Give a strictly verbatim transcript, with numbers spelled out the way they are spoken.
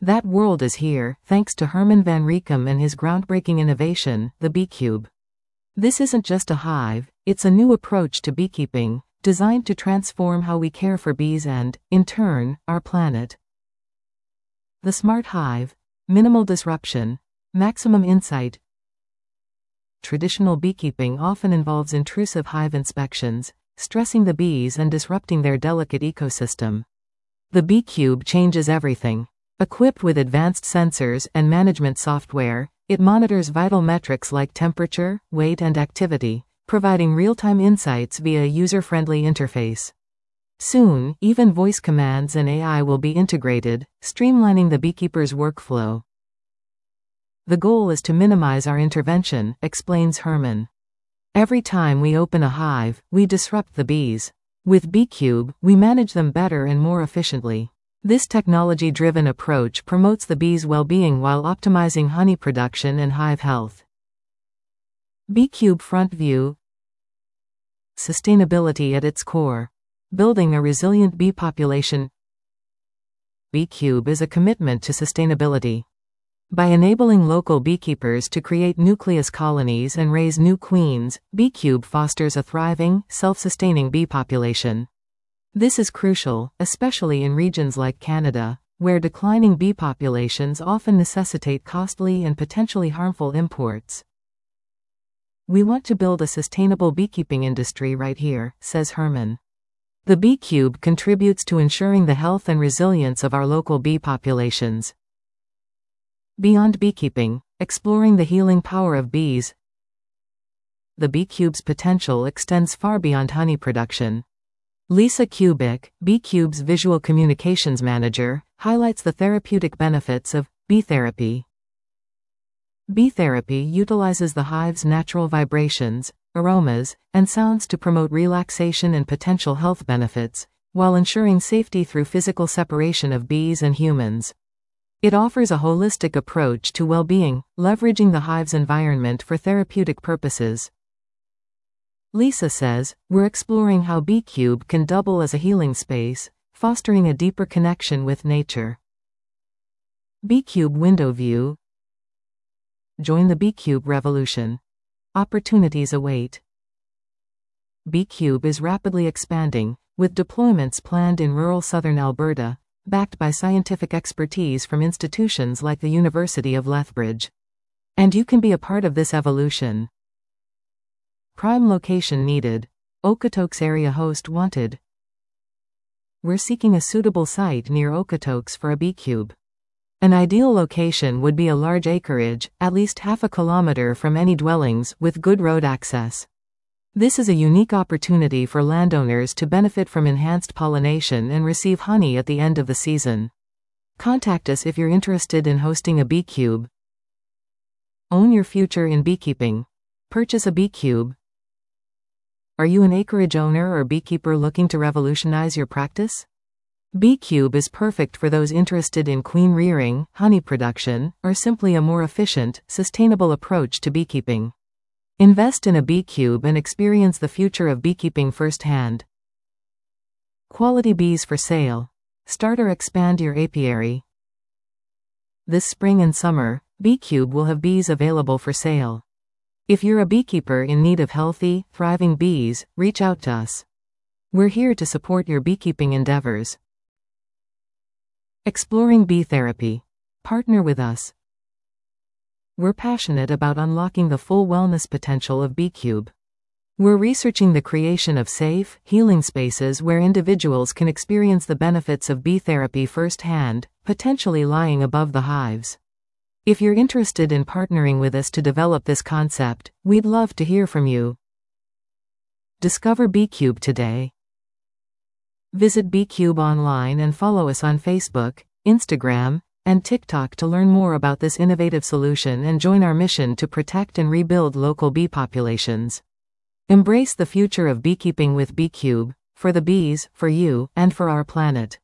That world is here, thanks to Herman van Riekum and his groundbreaking innovation, the BeeCube. This isn't just a hive, it's a new approach to beekeeping, designed to transform how we care for bees and, in turn, our planet. The Smart Hive. Minimal disruption, maximum insight. Traditional beekeeping often involves intrusive hive inspections, stressing the bees and disrupting their delicate ecosystem. The BeeCube changes everything. Equipped with advanced sensors and management software, it monitors vital metrics like temperature, weight, and activity, providing real-time insights via a user-friendly interface. Soon, even voice commands and A I will be integrated, streamlining the beekeeper's workflow. The goal is to minimize our intervention, explains Herman. Every time we open a hive, we disrupt the bees. With BeeCube, we manage them better and more efficiently. This technology-driven approach promotes the bees' well-being while optimizing honey production and hive health. BeeCube Front View. Sustainability at its core. Building a resilient bee population. BeeCube is a commitment to sustainability. By enabling local beekeepers to create nucleus colonies and raise new queens, BeeCube fosters a thriving, self-sustaining bee population. This is crucial, especially in regions like Canada, where declining bee populations often necessitate costly and potentially harmful imports. We want to build a sustainable beekeeping industry right here, says Herman. The BeeCube contributes to ensuring the health and resilience of our local bee populations. Beyond beekeeping, exploring the healing power of bees. The BeeCube's potential extends far beyond honey production. Lisa Kubik, BeeCube's visual communications manager, highlights the therapeutic benefits of bee therapy. Bee therapy utilizes the hive's natural vibrations, aromas, and sounds to promote relaxation and potential health benefits, while ensuring safety through physical separation of bees and humans. It offers a holistic approach to well-being, leveraging the hive's environment for therapeutic purposes. Lisa says, "We're exploring how BeeCube can double as a healing space, fostering a deeper connection with nature." BeeCube Window View. Join the BeeCube revolution. Opportunities await. BeeCube is rapidly expanding, with deployments planned in rural southern Alberta, backed by scientific expertise from institutions like the University of Lethbridge. And you can be a part of this evolution. Prime location needed. Okotoks area host wanted. We're seeking a suitable site near Okotoks for a BeeCube. An ideal location would be a large acreage, at least half a kilometer from any dwellings, with good road access. This is a unique opportunity for landowners to benefit from enhanced pollination and receive honey at the end of the season. Contact us if you're interested in hosting a BeeCube. Own your future in beekeeping. Purchase a BeeCube. Are you an acreage owner or beekeeper looking to revolutionize your practice? BeeCube is perfect for those interested in queen rearing, honey production, or simply a more efficient, sustainable approach to beekeeping. Invest in a BeeCube and experience the future of beekeeping firsthand. Quality bees for sale. Start or expand your apiary. This spring and summer, BeeCube will have bees available for sale. If you're a beekeeper in need of healthy, thriving bees, reach out to us. We're here to support your beekeeping endeavors. Exploring bee therapy. Partner with us. We're passionate about unlocking the full wellness potential of BeeCube. We're researching the creation of safe, healing spaces where individuals can experience the benefits of bee therapy firsthand, potentially lying above the hives. If you're interested in partnering with us to develop this concept, we'd love to hear from you. Discover BeeCube today. Visit BeeCube online and follow us on Facebook, Instagram, and TikTok to learn more about this innovative solution and join our mission to protect and rebuild local bee populations. Embrace the future of beekeeping with BeeCube, for the bees, for you, and for our planet.